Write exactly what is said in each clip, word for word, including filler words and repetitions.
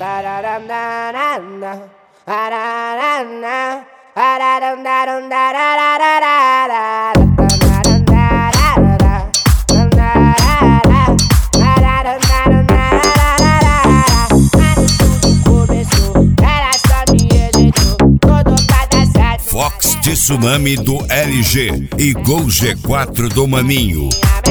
Fox Tsunami do L G e Gol G quatro do Maninho.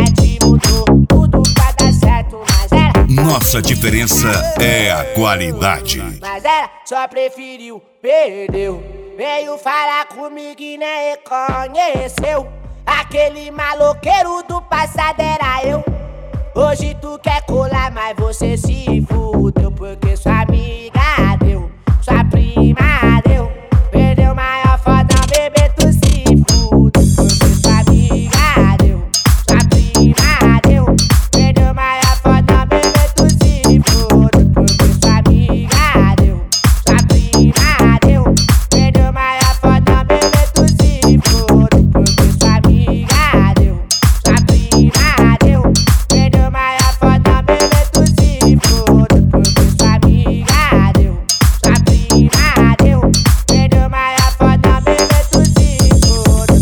Nossa diferença é a qualidade. Mas ela só preferiu, perdeu. Veio falar comigo e nem reconheceu. Aquele maloqueiro do passado era eu. Hoje tu quer colar, mas você se fudeu. Porque sua amiga deu, sua prima deu. Perdeu maior foda, bebê, tu se fudeu. Porque sua amiga deu, sua prima deu. Perdeu maior foda, bebê, tu se fudeu. Porque sua amiga deu, sua prima deu. Perdeu maior foda, bebê, tu se fudeu. Porque sua amiga deu, sua prima deu. Perdeu maior foda, bebê, tu se fudeu. Porque sua amiga deu, sua prima deu. Perdeu maior foda, bebê, tu se fudeu.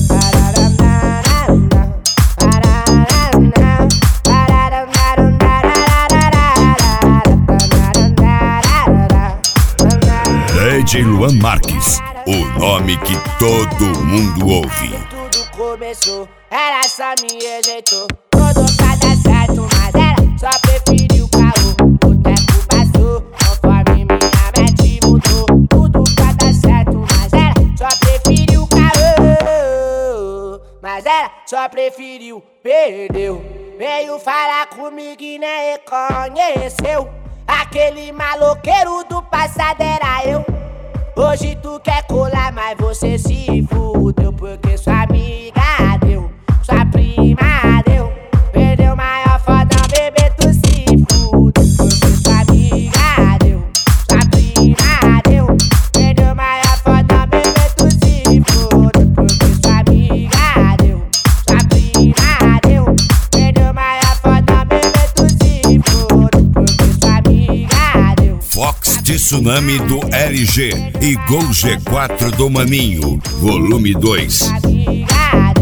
D J Luan Marques, o nome que todo mundo ouve. Tudo começou, ela só me rejeitou. Todo pra dar certo, mas ela só preferiu o caô. O tempo passou, conforme minha mente mudou. Tudo pra dar certo, mas ela só preferiu o caô. Mas ela só preferiu, perdeu. Veio falar comigo e nem reconheceu. Aquele maloqueiro do passado era eu. Hoje tu quer colar, mas você se fudeu. Porque sua amiga deu, sua prima deu. Perdeu maior foda, bebê, tu se fudeu. Porque sua amiga deu, sua prima deu. Perdeu maior foda, bebê, tu se fudeu. Porque sua amiga deu, sua prima deu. Perdeu maior foda, bebê, tu se fudeu. Porque sua amiga deu. Fox Tsunami do L G e Gol G quatro do Maninho, volume dois. Amiga